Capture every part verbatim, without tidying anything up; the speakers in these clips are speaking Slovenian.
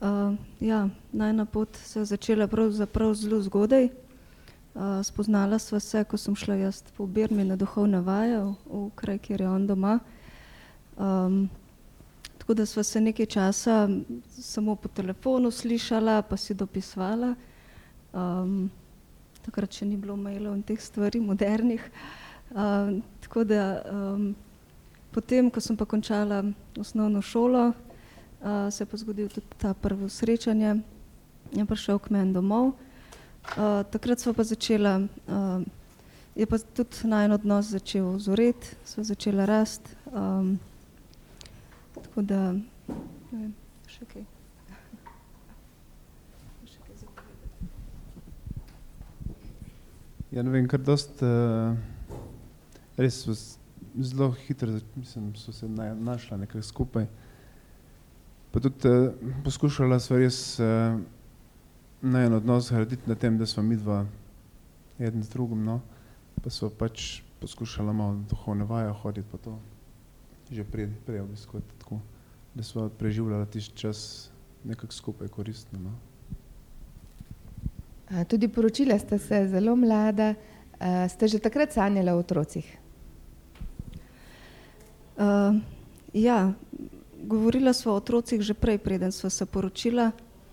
Uh, ja, najna pot se je začela pravzaprav zelo zgodaj. Uh, spoznala sva se, ko sem šla jaz po Birmi na duhovne vaje v, v kraj, kjer je on doma. Um, tako da sva se nekaj časa samo po telefonu slišala, pa si dopisvala. Um, takrat še ni bilo mailov in teh stvari modernih. Uh, tako da um, potem, ko sem pa končala osnovno šolo, Uh, se je pa zgodil tudi ta prvo srečanje, je prišel k meni domov. Uh, takrat sva pa začela, uh, je pa tudi najin odnos začel zoreti, sva začela rast. Um, tako da, ne vem, še kaj. Še kaj za povedati. Ja, ne vem, kar dost, uh, res so zelo hitro, mislim, so se na, našla nekaj skupaj. Pa tudi uh, poskušala sva res uh, najin odnos graditi na tem, da sva midva eden z drugim, no. Pa sva pač poskušala malo duhovne vaje hoditi pa to že prej, prej obiskovati tako, da sva preživljala tisti čas nekako skupaj koristno, no. A, tudi poročila ste se zelo mlada, a, ste že takrat sanjala o otrocih? Uh, ja, govorila sva o otrocih že prej, preden sva se poročila.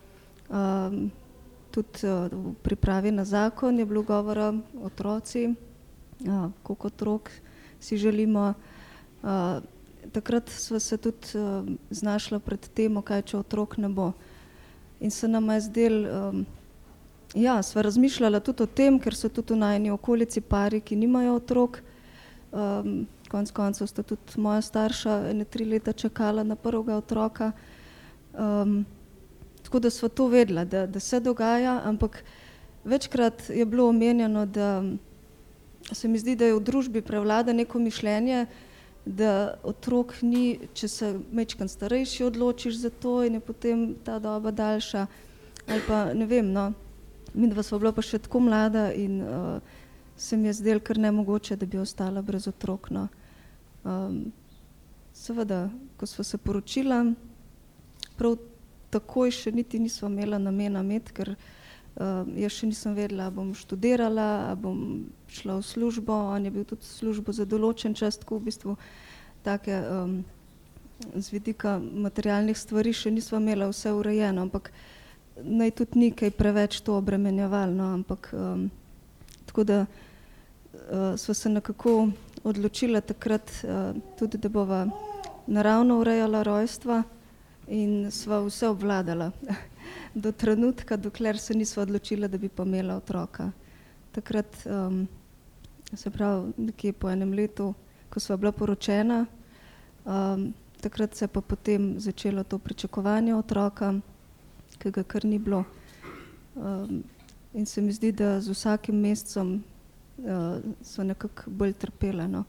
Um, tudi uh, v pripravi na zakon je bilo govora o otroci, uh, koliko otrok si želimo. Uh, takrat sva se tudi uh, znašla pred temo, kaj če otrok ne bo. In se nama je zdel, um, ja, sva razmišljala tudi o tem, ker so tudi v najini okolici pari, ki nimajo otrok. Um, Konec koncev sta tudi moja starša ene tri leta čakala na prvega otroka. Um, tako da sva to vedela, da, da se dogaja, ampak večkrat je bilo omenjeno, da se mi zdi, da je v družbi prevlada neko mišljenje, da otrok ni, če se majčkeno starejši odločiš za to in je potem ta doba daljša. Ali pa ne vem, no, midva sva bila pa še tako mlada in uh, se mi je zdelo kar nemogoče, da bi ostala brez otrok, no. Um, seveda, ko sva se poročila, prav takoj še niti nisva imela namena imeti, ker uh, jaz še nisem vedela, a bom študirala, a bom šla v službo, on je bil tudi v službo za določen čas, tako v bistvu take um, z vidika materialnih stvari še nisva imela vse urejeno, ampak naj tudi ni kaj preveč to obremenjevalo, no, ampak um, tako da uh, sva se nekako odločila takrat uh, tudi, da bova naravno urejala rojstva in sva vse obvladala do trenutka, dokler se nisva odločila, da bi pa imela otroka. Takrat, um, se pravi, nekje po enem letu, ko sva bila poročena, um, takrat se je pa potem začelo to pričakovanje otroka, ki ga kar ni bilo. Um, in se mi zdi, da z vsakim mesecem Uh, so nekako bolj trpele, no.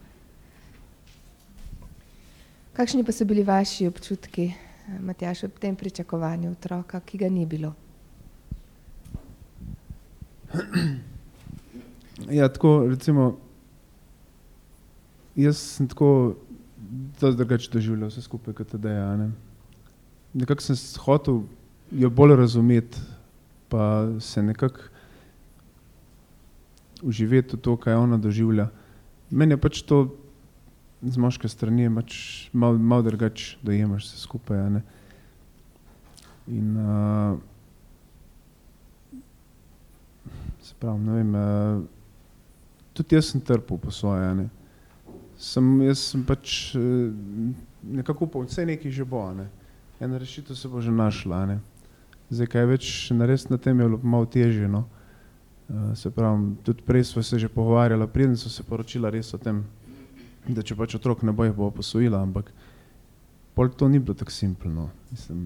Kakšni pa so bili vaši občutki, Matjaž, ob tem pričakovanju otroka, ki ga ni bilo? Ja, tako, recimo, jaz sem tako dosti drugače doživljal vse skupaj kot Tadeja, ne. Nekako sem hotel jo bolj razumeti, pa se nekako uživeti v to, kaj ona doživlja. Meni je pač to z moške strani pač malo mal drugače dojemaš vse skupaj, a ne. In uh, se pravi, ne vem, uh, tudi jaz sem trpel po svoje, a ne. Sem, jaz sem pač uh, nekako upal, vse nekaj že bo, a ne. Ena rešitev se bo že našla, a ne. Zdaj, kaj več narediti na tem je bilo malo težje, no. Uh, se pravi, tudi prej sva se že pogovarjala, preden so se poročila res o tem, da če pač otrok ne bo, jih bo posvojila, ampak pol to ni bilo tako simplno. Mislim,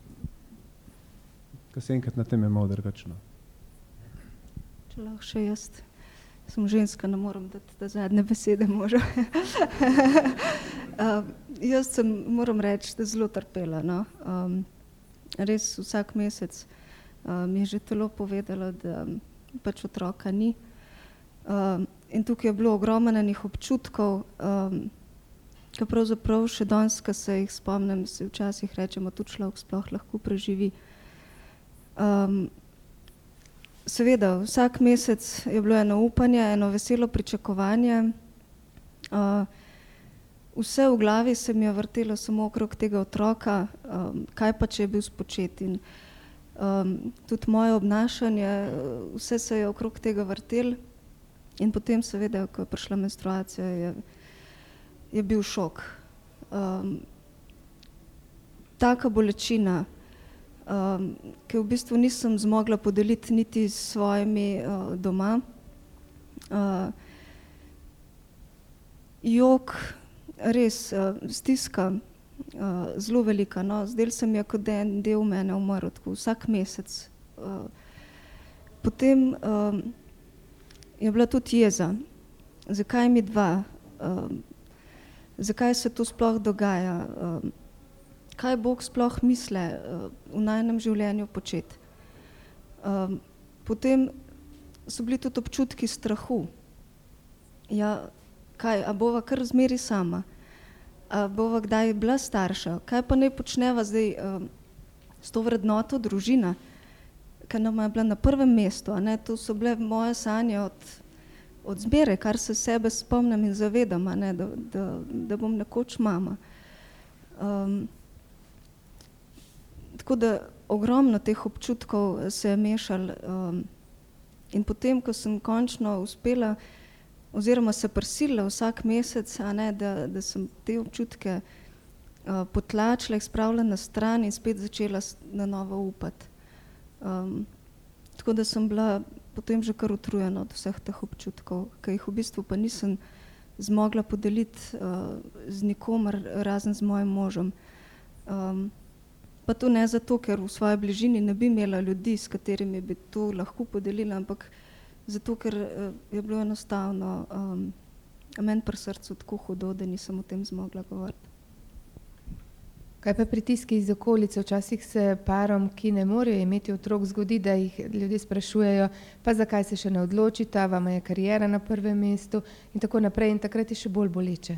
kaj se enkrat na tem je malo drugačno. Če lahko še jaz, sem ženska, ne moram dati da zadnje besede možu. uh, jaz sem, moram reči, da zelo trpela, no. Um, res vsak mesec uh, mi je že telo povedalo, da pač otroka ni. Um, in tukaj je bilo ogromno enih občutkov, um, ki pravzaprav še danes, ko se jih spomnim, si včasih rečemo, tudi človek sploh lahko preživi. Um, seveda, vsak mesec je bilo eno upanje, eno veselo pričakovanje. Uh, vse v glavi se mi je vrtelo samo okrog tega otroka, um, kaj pa, če je bil spočet. In um, tudi moje obnašanje, vse se je okrog tega vrtelo. In potem seveda, ko je prišla menstruacija, je, je bil šok. Um, taka bolečina, um, ki v bistvu nisem zmogla podeliti niti s svojimi uh, doma. Uh, jok, res uh, stiska, uh, zelo velika. No? Zdel se mi je, kot da je en del mene umrl, tako vsak mesec. Uh, potem um, je bila tudi jeza. Zakaj mi dva? Um, zakaj se to sploh dogaja? Um, kaj Bog sploh misle uh, v najnem življenju početi? Um, potem so bili tudi občutki strahu. Ja, kaj, a bova kar zmeri sama? A bova kdaj bila starša? Kaj pa naj počneva zdaj um, s to vrednoto družina, ki nam je bila na prvem mestu? A ne? To so bile moje sanje od, od zmeraj, kar se sebe spomnim in zavedam, a ne? Da, da, da bom nekoč mama. Um, tako da ogromno teh občutkov se je mešalo. Um, in potem, ko sem končno uspela oziroma se prisilila vsak mesec, a ne, da, da sem te občutke uh, potlačila, jih spravila na stran in spet začela na novo upati. Um, tako da sem bila potem že kar utrujena od vseh teh občutkov, ki jih v bistvu pa nisem zmogla podeliti uh, z nikomer, razen z mojim možem. Um, pa to ne zato, ker v svoji bližini ne bi imela ljudi, s katerimi bi to lahko podelila, ampak zato, ker uh, je bilo enostavno um, meni pri srcu tako hudo, da nisem o tem zmogla govoriti. Kaj pa pritiski iz okolice? Včasih se parom, ki ne morejo imeti otrok, zgodi, da jih ljudje sprašujejo, pa zakaj se še ne odločita, vama je kariera na prvem mestu in tako naprej, in takrat je še bolj boleče.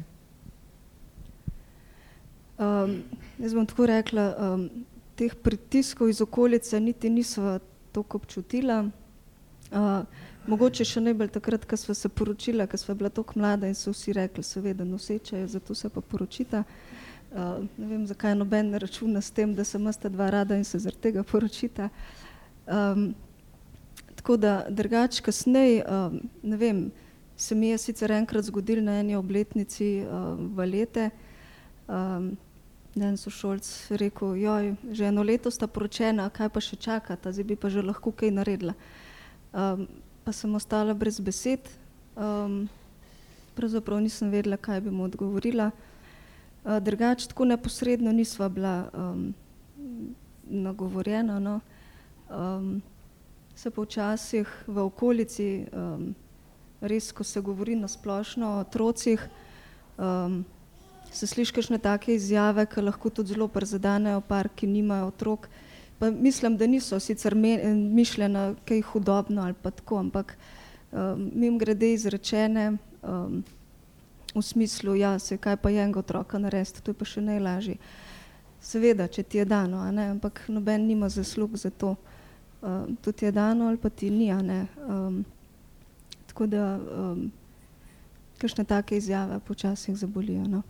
Um, jaz bom tako rekla, um, teh pritiskov iz okolice niti nisva toliko občutila. Uh, mogoče še najbolj takrat, ko sva se poročila, ko sva bila toliko mlada in so vsi rekli, seveda noseča je, zato se pa poročita. Uh, ne vem, zakaj noben ne računa s tem, da se imata dva rada in se zaradi tega poročita. Um, tako da drugače kasneje, um, ne vem, se mi je sicer enkrat zgodil na eni obletnici uh, Valete. Um, en sošolc rekel, joj, že eno leto sta poročena, kaj pa še čakata, zdaj bi pa že lahko kaj naredila. Um, pa sem ostala brez besed, um, pravzaprav nisem vedela, kaj bi mu odgovorila. Uh, drugače, tako neposredno nisva bila um, nagovorjena. No. Um, se pa včasih v okolici, um, res, ko se govori na splošno o otrocih, um, se sliši kakšne take izjave, ki lahko tudi zelo prizadenejo par, ki nimajo otrok. Pa mislim, da niso sicer mišljena kaj hudobno ali pa tako, ampak um, mimogrede izrečene, um, v smislu, ja, se kaj pa enega otroka narediti, to je pa še najlažje. Seveda, če ti je dano, a ne, ampak noben nima zaslug za to. Um, to ti je dano ali pa ti ni, a ne. Um, tako da, um, kakšne take izjave počasih zabolijo, no.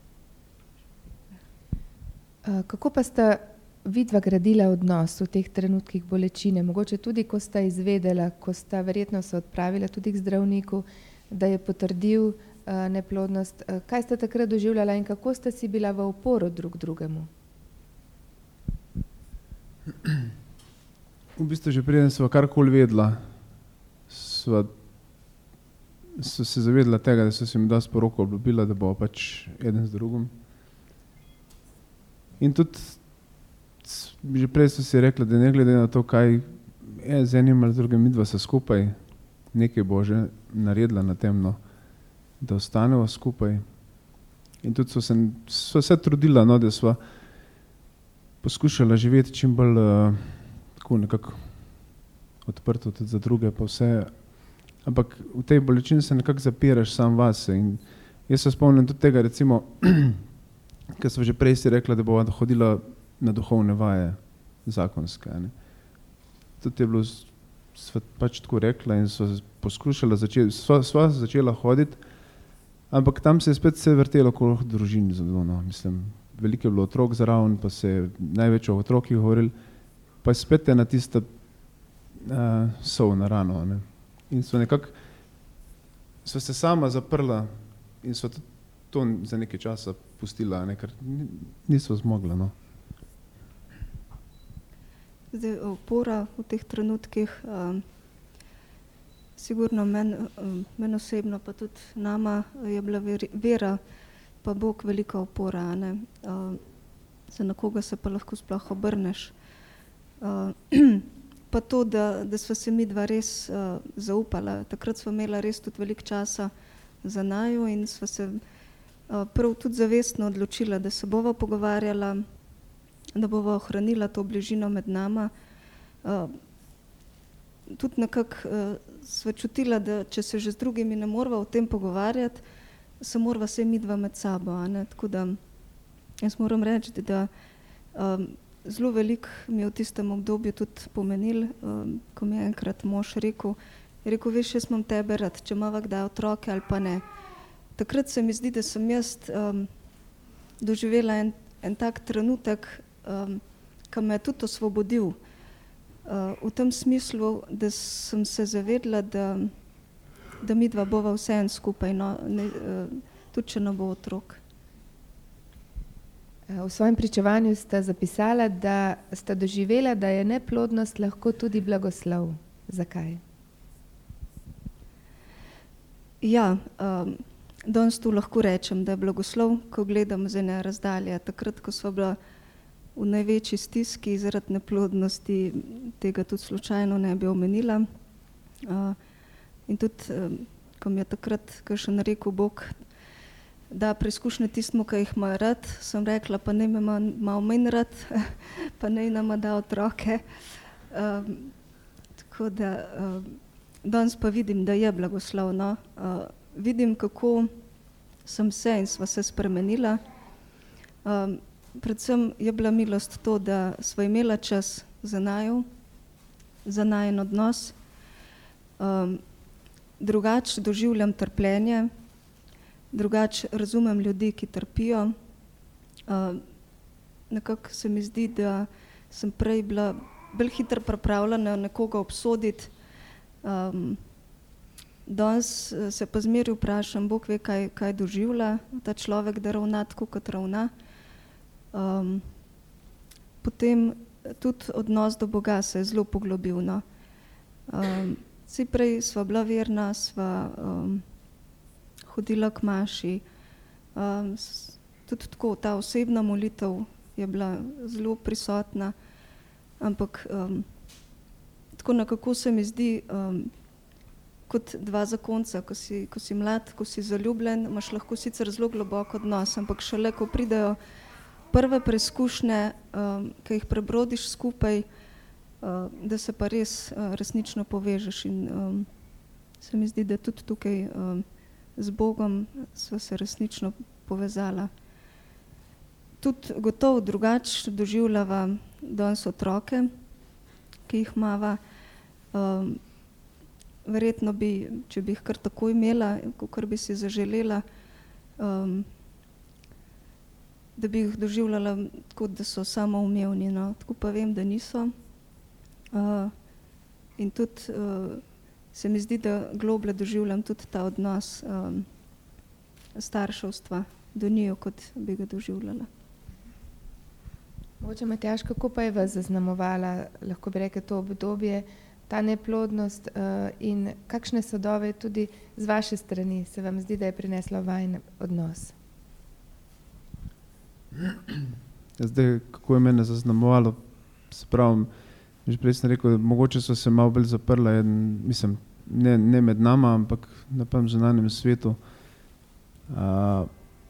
Uh, kako pa sta vidva gradila odnos v teh trenutkih bolečine? Mogoče tudi, ko sta izvedela, ko sta verjetno se odpravila tudi k zdravniku, da je potrdil uh, neplodnost. Uh, kaj sta takrat doživljala in kako sta si bila v oporo drug drugemu? V bistvu že preden sva karkoli vedela, sva, sva se zavedala tega, da so se mi da sporoko obljubila, da bo pač eden z drugim. In tudi že prej so si rekla, da ne glede na to, kaj je z enim ali z drugim, midva se skupaj, nekaj bo že naredila na tem, no, da ostaneva skupaj. In tudi so se, so se trudila, no, da sva poskušala živeti čim bolj uh, tako nekako odprto tudi za druge pa vse. Ampak v tej bolečini se nekako zapiraš sam vase. In jaz se spomnim tudi tega, recimo, ker sva že prej si rekla, da bova hodila na duhovne vaje zakonske. Ne? tudi je bilo, sva pač tako rekla in sva poskušala začeti, sva, sva začela hoditi, ampak tam se je spet vse vrtelo okoli družin zelo, no, mislim, veliko je bilo otrok zraven, pa se je največ o otrokih govorili, pa je spet ena tista uh, sol na rano, ne. In sva nekako, sva se sama zaprla in sva tudi to za nekaj časa pustila, ne, ker nisva zmogla, no. Zdaj, opora v teh trenutkih, um, sigurno meni um, men osebno, pa tudi nama je bila ver, vera, pa Bog velika opora, ne. Uh, za nekoga se pa lahko sploh obrneš. Uh, pa to, da, da sva se mi dva res uh, zaupala. Takrat sva imela res tudi veliko časa za naju in sva se uh, prav tudi zavestno odločila, da se bova pogovarjala, da bova ohranila to bližino med nama. Uh, tudi nekako uh, sva čutila, da če se že z drugimi ne morava o tem pogovarjati, se morava se midva med sabo, a ne. Tako da jaz moram reči, da um, zelo veliko mi je v tistem obdobju tudi pomenil, um, ko mi je enkrat mož rekel, je rekel, veš, jaz imam tebe rad, če imava kdaj otroke ali pa ne. Takrat se mi zdi, da sem jaz um, doživela en, en tak trenutek, um, ki me je tudi osvobodil. Uh, v tem smislu, da sem se zavedla, da, da midva bova vseeno skupaj, no, ne, uh, tudi če ne bo otrok. V svojem pričevanju ste zapisala, da ste doživela, da je neplodnost lahko tudi blagoslov. Zakaj? Ja, um, danes tu lahko rečem, da je blagoslov, ko gledam z ene razdalje. Takrat, ko sva bila v največji stiski zaradi neplodnosti, tega tudi slučajno ne bi omenila. Uh, in tudi, um, ko mi je takrat kakšen rekel Bog, da preizkušnje tistmu, ki jih ima rad, sem rekla, pa naj me malo manj rad, pa naj nama da otroke. Um, tako da um, danes pa vidim, da je blagoslovno. Uh, vidim, kako sem se in sva se spremenila. Um, predvsem je bila milost to, da sva imela čas za naju, za najen odnos. Um, drugače doživljam trpljenje, drugače razumem ljudi, ki trpijo. Uh, nekako se mi zdi, da sem prej bila bolj hitro pripravljena nekoga obsoditi. Um, danes se pa zmeraj vprašam, Bog ve, kaj, kaj doživlja ta človek, da ravna tako, kot ravna. Um, potem tudi odnos do Boga se je zelo poglobil. No. Um, vsi prej sva bila verna, sva um, hodila k maši. Um, tudi tako, ta osebna molitev je bila zelo prisotna, ampak um, tako nekako se mi zdi, um, kot dva zakonca, ko si, ko si mlad, ko si zaljubljen, imaš lahko sicer zelo globok odnos, ampak šele, ko pridejo prve preizkušnje, um, ki jih prebrodiš skupaj, uh, da se pa res uh, resnično povežeš in um, se mi zdi, da tudi tukaj um, z Bogom sva se resnično povezala. Tudi gotovo drugače doživljava danes otroke, ki jih imava. Um, verjetno bi, če bi jih kar tako imela, kakor bi si zaželela, um, da bi jih doživljala tako, da so samoumevni, no. Tako pa vem, da niso. Uh, in tudi uh, se mi zdi, da globlje doživljam tudi ta odnos um, starševstva do njiju, kot bi ga doživljala. Mogoče, Matjaž, kako pa je vas zaznamovala, lahko bi rekel, to obdobje, ta neplodnost uh, in kakšne sadove tudi z vaše strani se vam zdi, da je prinesla vajin odnos? Zdaj, kako je mene zaznamovalo, se pravim, že prej sem rekel, mogoče so se malo bolj zaprla, in, mislim, ne, ne med nama, ampak na prvem zunanjem svetu. Uh,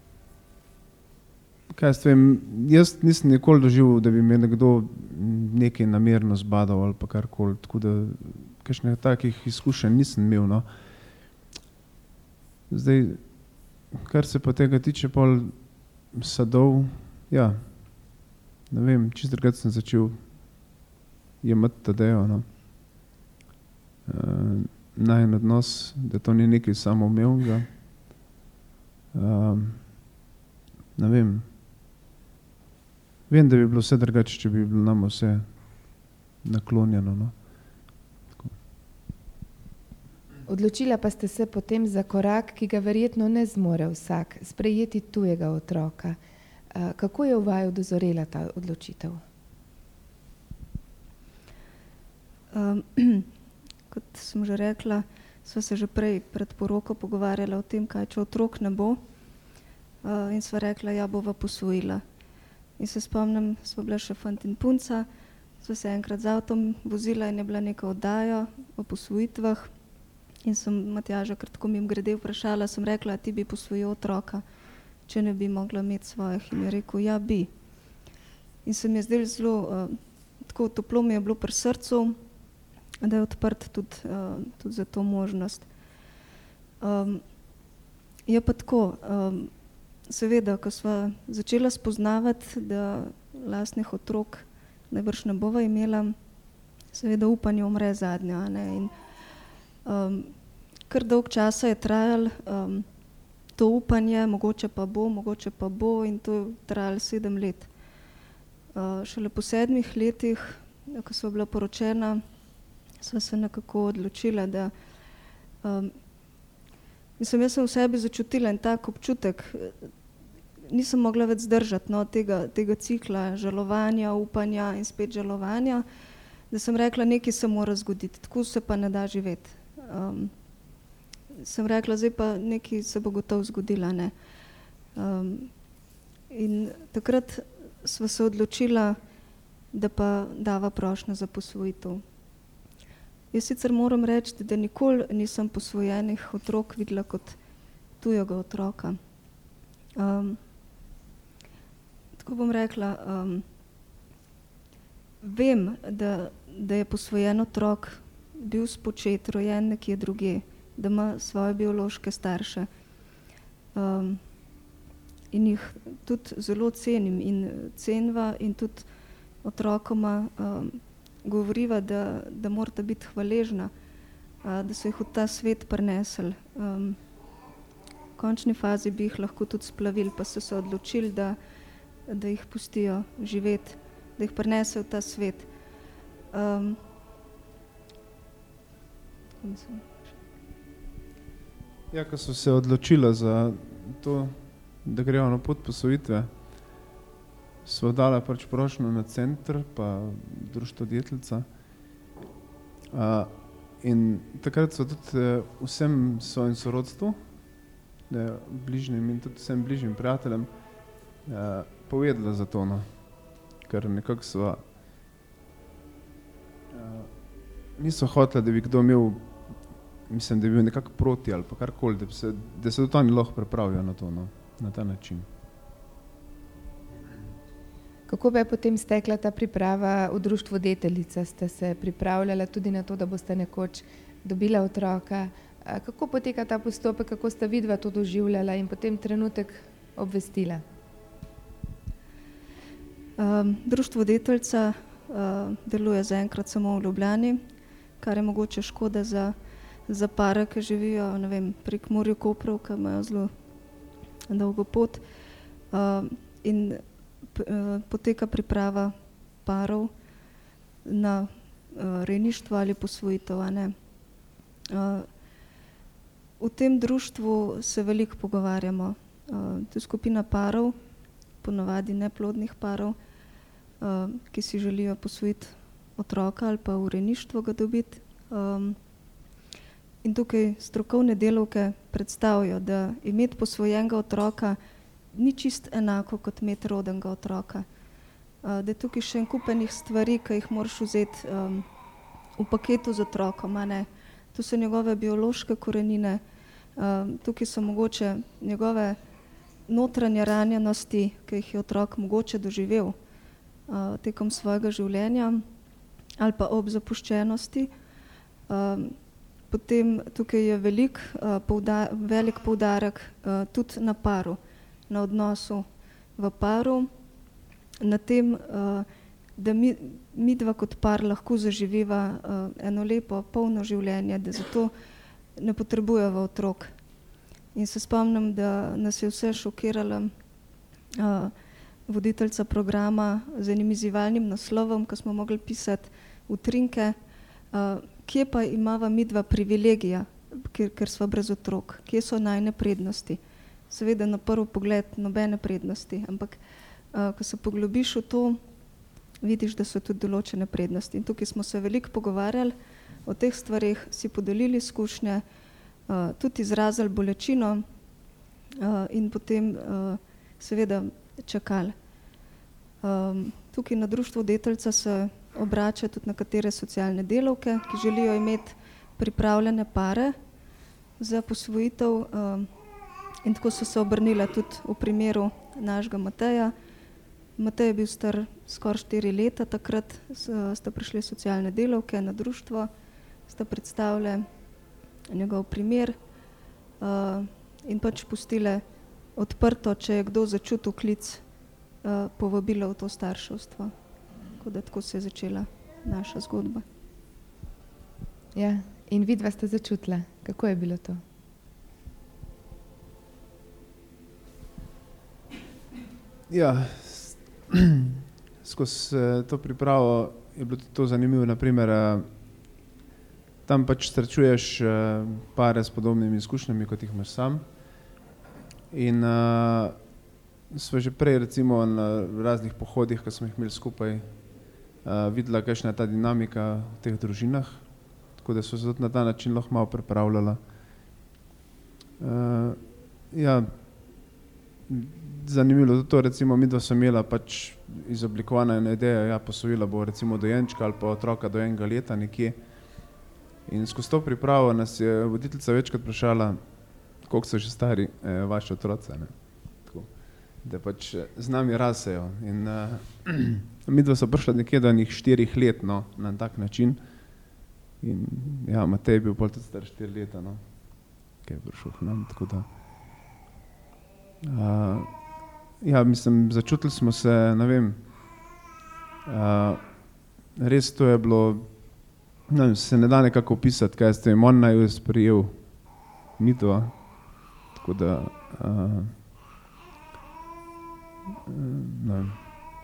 kaj jaz vem, jaz nisem nikoli doživel, da bi me nekdo nekaj namerno zbadal ali pa karkoli, tako da kakšnih takih izkušenj nisem imel, no. Zdaj, kar se pa tega tiče pol sadov, ja, ne vem, čisto drugače sem začel jemati Tadejo, no. najen odnos, da to ni nekaj samoumevnega. Um, ne vem. Vem, da bi bilo vse drugače, če bi bilo nam vse naklonjeno. No? Odločila pa ste se potem za korak, ki ga verjetno ne zmore vsak, sprejeti tujega otroka. Kako je v vaju dozorela ta odločitev? Um, kot sem že rekla, sva se že prej pred poroko pogovarjala o tem, kaj če otrok ne bo. Uh, in sva rekla, ja, bova posvojila. In se spomnim, smo bila še fant in punca, sva se enkrat z avtom vozila in je bila neka oddaja o posvojitvah. In sem Matjaža kar tako mimogrede vprašala, sem rekla, ti bi posvojil otroka, če ne bi mogla imeti svojih. In je rekel, ja, bi. In se mi je zdelo zelo, uh, tako toplo mi je bilo pri srcu, da je odprt tudi, uh, tudi za to možnost. Um, je pa tako, um, seveda, ko sva začela spoznavati, da lastnih otrok najbrž ne bova imela, seveda upanje umre zadnja. Ne? In um, kar dolg časa je trajalo um, to upanje, mogoče pa bo, mogoče pa bo, in to je trajalo sedem let. Uh, šele po sedmih letih, ko sva bila poročena, sva se nekako odločila, da um, mislim, jaz sem v sebi začutila en tak občutek, nisem mogla več zdržati no, tega, tega cikla žalovanja, upanja in spet žalovanja, da sem rekla, nekaj se mora zgoditi, tako se pa ne da živeti. Um, sem rekla, zdaj pa nekaj se bo gotovo zgodila. Ne? Um, in takrat sva se odločila, da pa dava prošnjo za posvojitev. Jaz sicer moram reči, da nikoli nisem posvojenih otrok videla kot tujega otroka. Um, tako bom rekla, um, vem, da, da je posvojen otrok bil spočet, rojen nekje drugje, da ima svoje biološke starše. Um, in jih tudi zelo cenim in cenva in tudi otrokoma um, govoriva, da, da morata biti hvaležna, a, da so jih v ta svet prinesli. Um, v končni fazi bi jih lahko tudi splavili, pa so se odločili, da, da jih pustijo živeti, da jih prinesejo v ta svet. Um, ja, ko so se odločila za to, da grejo na pot posvojitve, sva dala pač prošnjo na center, pa društvo Djetljica. Uh, in takrat so tudi uh, vsem svojim sorodstvu, uh, bližnjim in tudi vsem bližnjim prijateljem uh, povedala za to, no. Ker nekako sva uh, niso hotela, da bi kdo imel, mislim, da bi bil nekako proti ali pa karkoli, da se, da se tudi oni lahko pripravijo na to, no, na ta način. Kako pa je potem stekla ta priprava v društvu Deteljica? Ste se pripravljala tudi na to, da boste nekoč dobila otroka? Kako poteka ta postopek, kako sta vidva to doživljala in potem trenutek obvestila? Um, društvo Deteljica uh, deluje zaenkrat samo v Ljubljani, kar je mogoče škoda za, za pare, ki živijo, ne vem, pri Prekmurju, Kopru, ki imajo zelo dolgo pot. Uh, in poteka priprava parov na uh, rejništvo ali posvojitev. Uh, v tem društvu se veliko pogovarjamo. Uh, to je skupina parov, ponavadi neplodnih parov, uh, ki si želijo posvojiti otroka ali pa v rejništvo ga dobiti. Um, in tukaj strokovne delavke predstavijo, da imeti posvojenega otroka ni čist enako kot imeti rodenega otroka. Uh, da je tukaj še en kupenih stvari, ki jih moraš vzeti um, v paketu z otrokom. Ne? Tu so njegove biološke korenine, um, tukaj so mogoče njegove notranje ranjenosti, ki jih je otrok mogoče doživel uh, tekom svojega življenja ali pa ob zapuščenosti. Um, potem tukaj je velik, uh, pouda velik poudarek uh, tudi na paru, na odnosu v paru, na tem, uh, da mi, mi dva kot par lahko zaživiva uh, eno lepo, polno življenje, da zato ne potrebujeva otrok. In se spomnim, da nas je vse šokirala uh, voditeljca programa z enim izzivalnim naslovom, ko smo mogli pisati utrinke, uh, kje pa imava midva privilegija, ker, ker sva brez otrok, kje so najne prednosti. Seveda na prvi pogled nobene prednosti, ampak uh, ko se poglobiš v to, vidiš, da so tudi določene prednosti. In tukaj smo se veliko pogovarjali o teh stvarih, si podelili izkušnje, uh, tudi izrazili bolečino uh, in potem uh, seveda čakali. Um, tukaj na društvu Deteljica se obrača tudi na katere socialne delavke, ki želijo imeti pripravljene pare za posvojitev um, in tako so se obrnila tudi v primeru našega Mateja. Matej je bil star skoraj štiri leta, takrat sta prišli socialne delavke na društvo, sta predstavile njegov primer uh, in pač pustile odprto, če je kdo začutil klic, uh, povabilo v to starševstvo. Tako da tako se je začela naša zgodba. Ja, in vidva sta začutila, kako je bilo to? Ja, skozi to pripravo je bilo tudi to zanimivo. Naprimer, tam pač srečuješ pare s podobnimi izkušnjami, kot jih imaš sam. In uh, smo že prej recimo na raznih pohodih, ko smo jih imeli skupaj, uh, videla, kakšna je ta dinamika v teh družinah. Tako da so se tudi na ta način lahko malo pripravljala. Uh, ja, zanimivo je to, recimo midva so imela pač izoblikovana ena ideja, ja, posvojila bo recimo dojenčka ali pa otroka do enega leta nekje. In skozi to pripravo nas je voditeljica večkrat vprašala, koliko so že stari eh, vaši otroci, ne? Tako, da pač z nami rasejo. In uh, midva so prišla nekje do enih štirih let, no, na tak način. In ja, Matej je bil pol tudi star štiri leta, no, kaj je prišel k nam, tako da. Uh, ja, mislim, začutili smo se, ne vem, uh, res to je bilo, ne vem, se ne da nekako opisati, kaj ste jim, on naj jo sprejel, midva, tako da, uh, ne vem.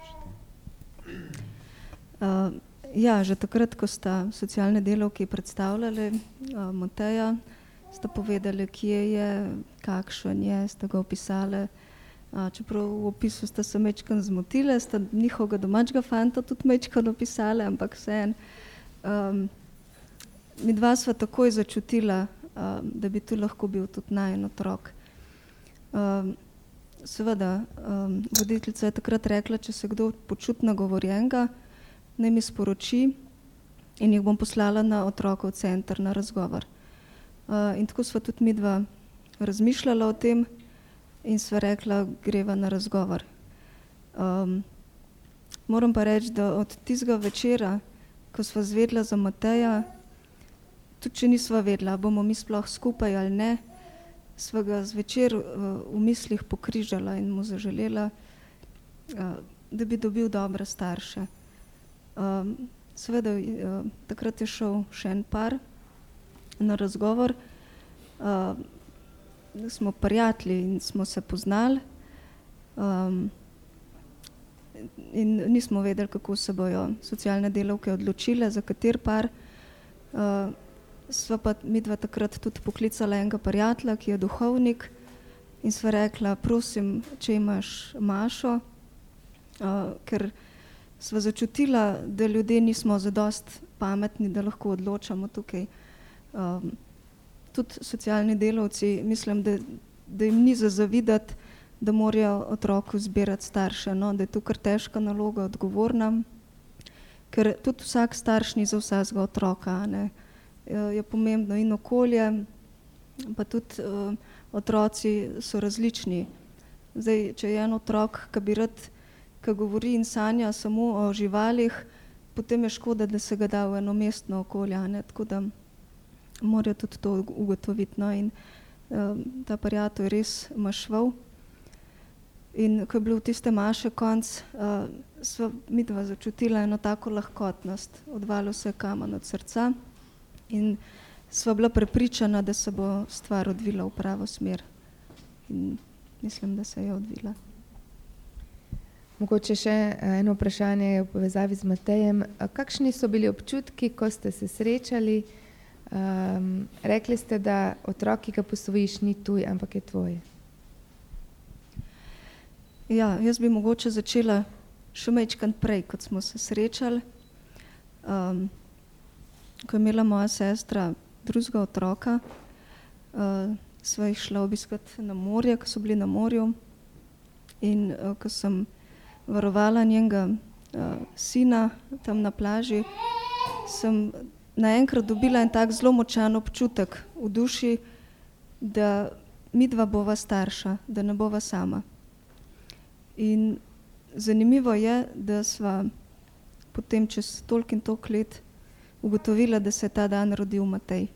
Uh, ja, že takrat, ko sta socialne delavki predstavljali uh, Mateja, sta povedali, kje je, kakšen je, sta ga opisali. Uh, čeprav v opisu sta se mečkan zmotile, sta njihovega domačega fanta tudi mečkan opisali, ampak vseeno. Um, mi dva sva takoj začutila, um, da bi tu lahko bil tudi najin otrok. Um, seveda, um, voditeljica je takrat rekla, če se kdo počuti nagovorjenega, naj mi sporoči in jih bom poslala na otrokov center na razgovor. Uh, in tako sva tudi mi dva razmišljala o tem in sva rekla, greva na razgovor. Um, moram pa reči, da od tistega večera, ko sva zvedla za Mateja, tudi če nisva vedela, bomo mi sploh skupaj ali ne, sva ga zvečer uh, v mislih pokrižala in mu zaželela, uh, da bi dobil dobre starše. Um, seveda, uh, takrat je šel še en par na razgovor. Uh, smo prijatelji in smo se poznali um, in nismo vedeli, kako se bojo socialne delavke odločile, za kater par. Uh, sva pa midva takrat tudi poklicala enega prijatelja, ki je duhovnik, in sva rekla, prosim, če imaš Mašo, uh, ker sva začutila, da ljudje nismo zadost pametni, da lahko odločamo tukaj. Um, tudi socialni delavci, mislim, da, da jim ni za zavidati, da morajo otroku zbirati starše, no? Da je to kar težka naloga, odgovorna, ker tudi vsak starš ni za vsakega otroka, ne? Je pomembno in okolje, pa tudi uh, otroci so različni. Zdaj, če je en otrok, ki bi rad, ki govori in sanja samo o živalih, potem je škoda, da se ga da v eno mestno okolje, ne? Tako da morajo tudi to ugotoviti, no, in um, ta prijatelj je res mašval. In ko je bil v tiste maše konc, uh, sva midva začutila eno tako lahkotnost. Odvalil se je kamen od srca in sva bila prepričana, da se bo stvar odvila v pravo smer. In mislim, da se je odvila. Mogoče še eno vprašanje v povezavi z Matejem. Kakšni so bili občutki, ko ste se srečali? Um, rekli ste, da otrok, ki ga posvojiš, ni tuj, ampak je tvoj. Ja, jaz bi mogoče začela še majčkrat prej, kot smo se srečali. Um, ko je imela moja sestra drugega otroka, uh, sva jih šla obiskati na morje, ko so bili na morju. In uh, ko sem varovala njenega uh, sina tam na plaži, sem naenkrat dobila en tak zelo močan občutek v duši, da midva bova starša, da ne bova sama. In zanimivo je, da sva potem čez toliko in toliko let ugotovila, da se je ta dan rodil Matej.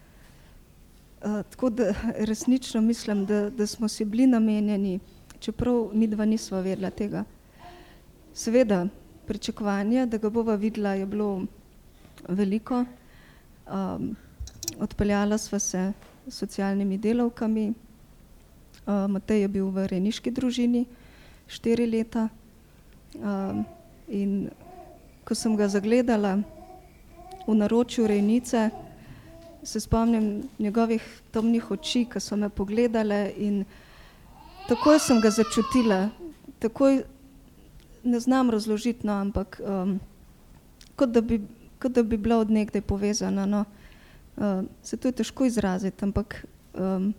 Uh, tako da resnično mislim, da, da smo si bili namenjeni, čeprav midva nisva vedela tega. Seveda, pričakovanje, da ga bova videla, je bilo veliko. Um, odpeljala sva se s socialnimi delavkami. Uh, Matej je bil v rejniški družini štiri leta. Um, in ko sem ga zagledala v naročju rejnice, se spomnim njegovih temnih oči, ki so me pogledale in takoj sem ga začutila. Takoj, ne znam razložiti, no, ampak um, kot, da bi, kot da bi bila od nekdaj povezana. No. Uh, se to je težko izraziti, ampak um,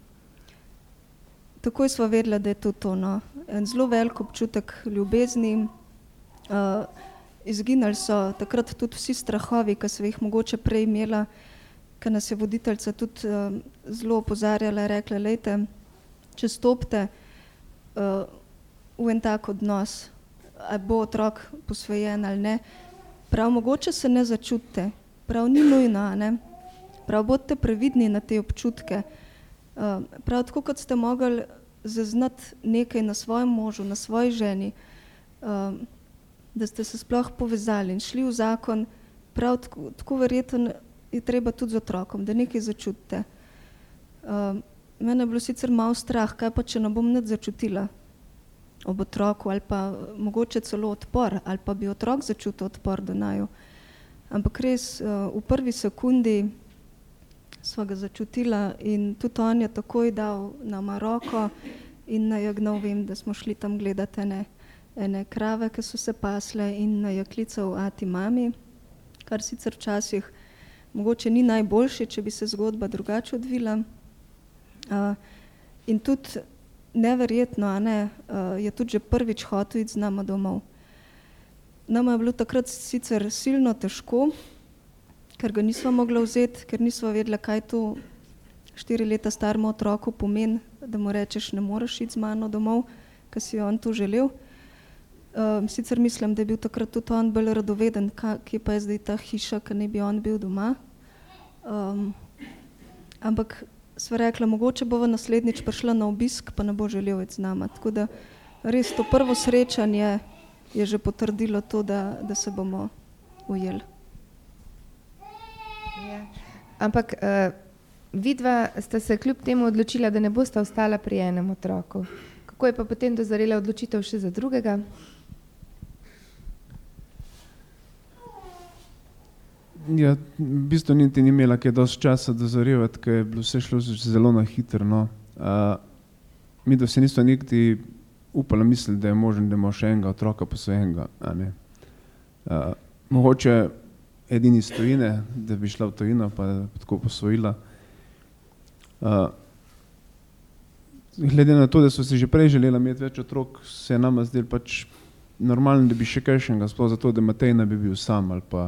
takoj sva vedela, da je to to. No. En zelo velik občutek ljubezni. Uh, izginali so takrat tudi vsi strahovi, ki so jih mogoče prej imela, ker nas je voditeljca tudi uh, zelo opozarjala, rekla, lejte, če stopite uh, v en tak odnos, ali bo otrok posvojen ali ne, prav mogoče se ne začutite, prav ni nujno, ne? Prav bodite previdni na te občutke. Uh, prav tako, kot ste mogli zaznati nekaj na svojem možu, na svoji ženi, uh, da ste se sploh povezali in šli v zakon, prav tako, tako verjetno je treba tudi z otrokom, da nekaj začutite. Uh, mene je bilo sicer malo strah, kaj pa, če ne bom nič začutila ob otroku, ali pa mogoče celo odpor, ali pa bi otrok začutil odpor do naju. Ampak res, uh, v prvi sekundi sva ga začutila in tudi on je takoj dal nama roko in najagnal, vem, da smo šli tam gledati ene, ene krave, ki so se pasle, in najaklical ati mami, kar sicer včasih mogoče ni najboljše, če bi se zgodba drugače odvila. Uh, in tudi neverjetno, a ne, uh, je tudi že prvič hotel iti z nama domov. Nama je bilo takrat sicer silno težko, ker ga nisva mogla vzeti, ker nisva vedela, kaj to štiri leta staremu otroku pomeni, da mu rečeš, ne moreš iti z mano domov, ker si on to želel. Uh, sicer mislim, da je bil takrat tudi on bolj radoveden, kje pa je zdaj ta hiša, ker ne bi on bil doma. Um, ampak sva rekla, mogoče bova naslednjič prišla na obisk, pa ne bo želel iti z nama. Tako da res to prvo srečanje je že potrdilo to, da, da se bomo ujeli. Ja. Ampak uh, vidva sta se kljub temu odločila, da ne bosta ostala pri enem otroku. Kako je pa potem dozorela odločitev še za drugega? Ja, v bistvu niti ni imela kaj dosti časa dozorevati, ker je bilo vse šlo zelo na hitro. No. Uh, mi da se nismo nikdy upali misliti, da je možno, da imamo še enega otroka posvojenega. Uh, mogoče edini iz tujine, da bi šla v tujino pa tako posvojila. Uh, glede na to, da so si že prej želela imeti več otrok, se je nama zdelo pač normalno, da bi še kaj še enega, sploh zato, da Matej ne bi bil sam ali pa.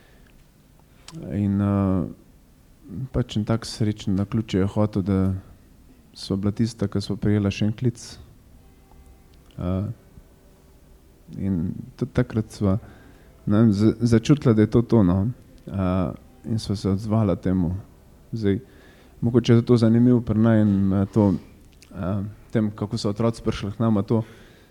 In uh, pač en tak srečen naključje je hotel, da sva bila tista, ki sva prijela še en klic. Uh, in tudi takrat sva ne vem, z, začutila, da je to to, no. Uh, in sva se odzvala temu. Zdaj, mogoče je to zanimivo pri naj in uh, to, uh, tem, kako so otroci prišli k nama, to,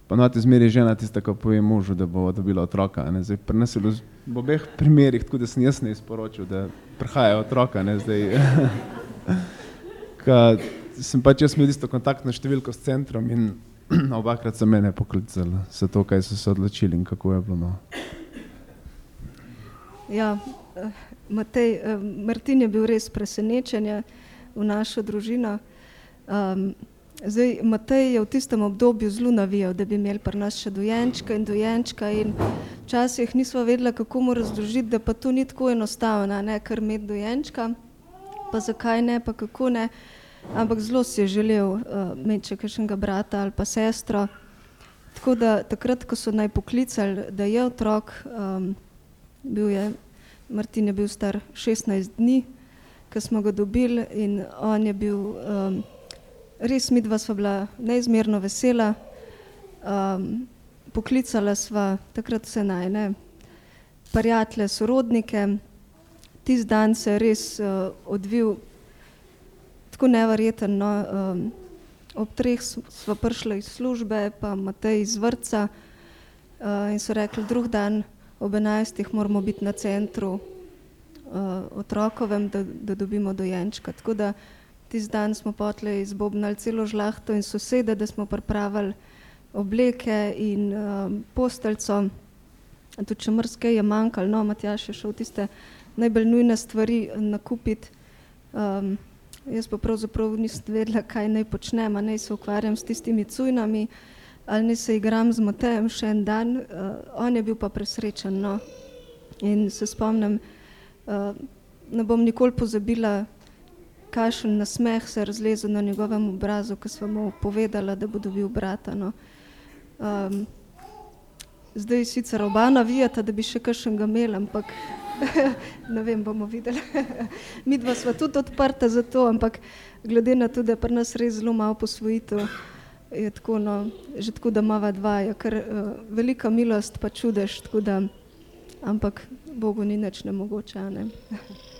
Pa noti zmeri žena tista, ko pove možu, da bo dobila otroka. Ne. Zdaj, pri nas je bilo v obeh primerih, tako da sem jaz ne izporočil, da prihajajo otroka. Ne. Zdaj, ka, sem pač jaz imel isto kontaktno številko s centrom in obakrat so mene poklicali za to, kaj so se odločili in kako je bilo. No. Ja, Matej, Martin je bil res presenečenje v našo družino. Um, Zdaj, Matej je v tistem obdobju zelo navijal, da bi imeli pri nas še dojenčka in dojenčka in včasih nisva vedela, kako mu razložiti, da pa to ni tako enostavno, ne, ker imeti dojenčka, pa zakaj ne, pa kako ne, ampak zelo si je želel uh, imeti še kakšnega brata ali pa sestro. Tako da takrat, ko so naj poklicali, da je otrok, um, bil je, Martin je bil star šestnajst dni, ko smo ga dobili in on je bil um, res, midva sva bila neizmerno vesela, um, poklicala sva takrat vse najne prijatelje, sorodnike. Tisti dan se je res uh, odvil tako neverjeten. No, um, ob treh sva prišla iz službe, pa Matej iz vrtca uh, in so rekli, drug dan ob enajstih moramo biti na centru uh, otrokovem, da, da dobimo dojenčka. Tako da tisti dan smo potlej izbobnali celo žlahto in sosede, da smo pripravili obleke in um, posteljco. Tudi če marsikaj je manjkalo, no, Matjaž je šel tiste najbolj nujne stvari nakupiti. Um, jaz pa pravzaprav nisem vedela, kaj naj počnem, a naj se ukvarjam s tistimi cujnami, ali naj se igram z Matejem še en dan. Uh, on je bil pa presrečen, no. In se spomnim, uh, ne bom nikoli pozabila, kakšen nasmeh se je razlezel na njegovem obrazu, ko sva mu povedala, da bo dobil brata. No. Um, zdaj sicer oba navijata, da bi še kakšnega imeli, ampak ne vem, bomo videli. Midva sva tudi odprta za to, ampak glede na to, da je pri nas res zelo malo posvojitev, je tako, no, že tako, da imava dva, je kar uh, velika milost pa čudež, tako da, ampak Bogu ni nič nemogoče, ne.